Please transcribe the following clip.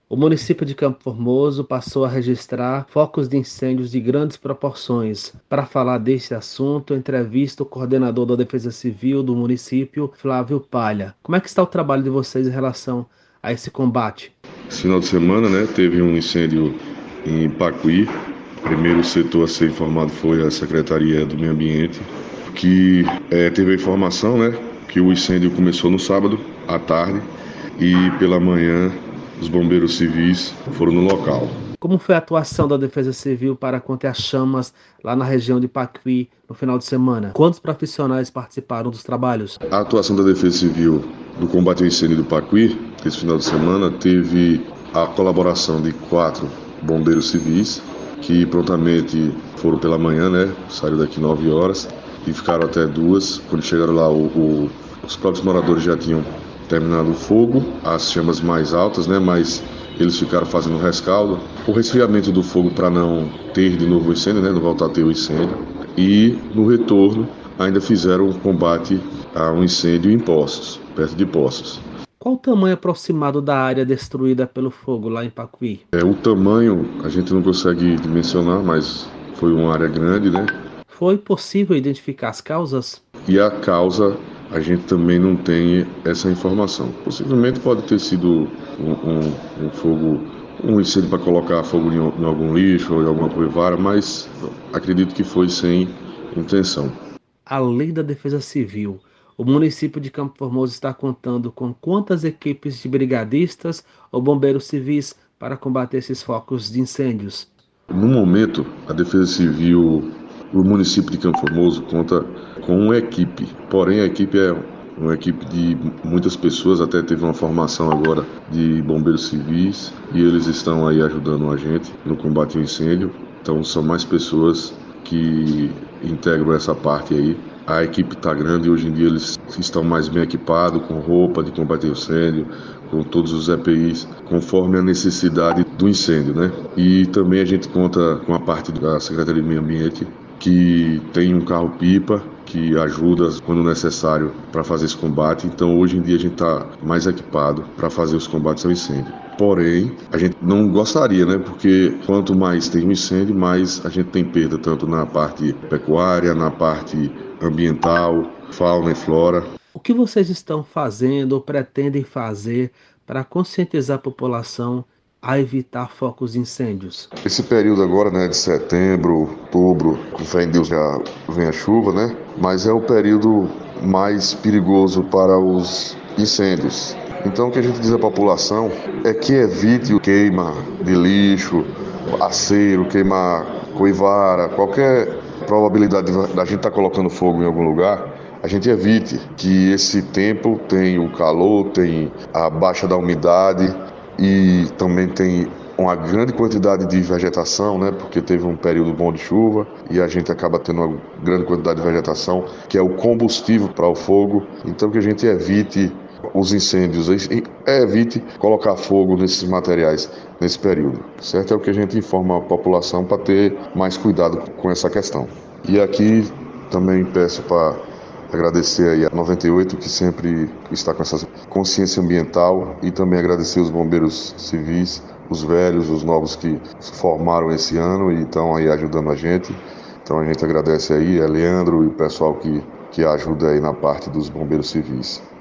O município de Campo Formoso passou a registrar focos de incêndios de grandes proporções. Para falar deste assunto, entrevista o coordenador da Defesa Civil do município, Flávio Palha. Como é que está o trabalho de vocês em relação a esse combate? Esse final de semana, teve um incêndio em Pacuí. O primeiro setor a ser informado foi a Secretaria do Meio Ambiente, que teve a informação, que o incêndio começou no sábado à tarde e pela manhã os bombeiros civis foram no local. Como foi a atuação da Defesa Civil para conter as chamas lá na região de Pacuí no final de semana? Quantos profissionais participaram dos trabalhos? A atuação da Defesa Civil do combate ao incêndio do Pacuí, esse final de semana, teve a colaboração de 4 bombeiros civis, que prontamente foram pela manhã, saíram daqui 9 horas e ficaram até 2. Quando chegaram lá, os próprios moradores já tinham terminado o fogo, as chamas mais altas, mas eles ficaram fazendo rescaldo, o resfriamento do fogo para não ter de novo o incêndio, não voltar a ter o incêndio. E no retorno ainda fizeram um combate a um incêndio em Poços, perto de Poços. Qual o tamanho aproximado da área destruída pelo fogo lá em Pacuí? O tamanho a gente não consegue dimensionar, mas foi uma área grande, Foi possível identificar as causas? E a causa a gente também não tem essa informação. Possivelmente pode ter sido um fogo, um incêndio para colocar fogo em algum lixo ou em alguma capivara, mas acredito que foi sem intenção. Além da Defesa Civil, o município de Campo Formoso está contando com quantas equipes de brigadistas ou bombeiros civis para combater esses focos de incêndios? No momento, a Defesa Civil do município de Campo Formoso conta com uma equipe, porém a equipe é uma equipe de muitas pessoas, até teve uma formação agora de bombeiros civis e eles estão aí ajudando a gente no combate ao incêndio. Então são mais pessoas que integram essa parte aí. A equipe está grande e hoje em dia eles estão mais bem equipados, com roupa de combate ao incêndio, com todos os EPIs, conforme a necessidade do incêndio, E também a gente conta com a parte da Secretaria do Meio Ambiente, que tem um carro-pipa que ajuda quando necessário para fazer esse combate. Então hoje em dia a gente está mais equipado para fazer os combates ao incêndio. Porém, a gente não gostaria, porque quanto mais tem um incêndio, mais a gente tem perda, tanto na parte pecuária, na parte ambiental, fauna e flora. O que vocês estão fazendo ou pretendem fazer para conscientizar a população a evitar focos de incêndios? Esse período agora, de setembro, outubro, com fé em Deus já vem a chuva, Mas é o período mais perigoso para os incêndios. Então o que a gente diz à população é que evite o queima de lixo, aceiro, queimar coivara, qualquer probabilidade da gente estar colocando fogo em algum lugar, a gente evite que esse tempo tem o calor, tem a baixa da umidade e também tem uma grande quantidade de vegetação, porque teve um período bom de chuva e a gente acaba tendo uma grande quantidade de vegetação, que é o combustível para o fogo. Então que a gente evite os incêndios, evite colocar fogo nesses materiais nesse período, certo? É o que a gente informa a população para ter mais cuidado com essa questão. E aqui também peço para agradecer aí a 98, que sempre está com essa consciência ambiental, e também agradecer os bombeiros civis, os velhos, os novos que se formaram esse ano e estão aí ajudando a gente. Então a gente agradece aí a Leandro e o pessoal que ajuda aí na parte dos bombeiros civis.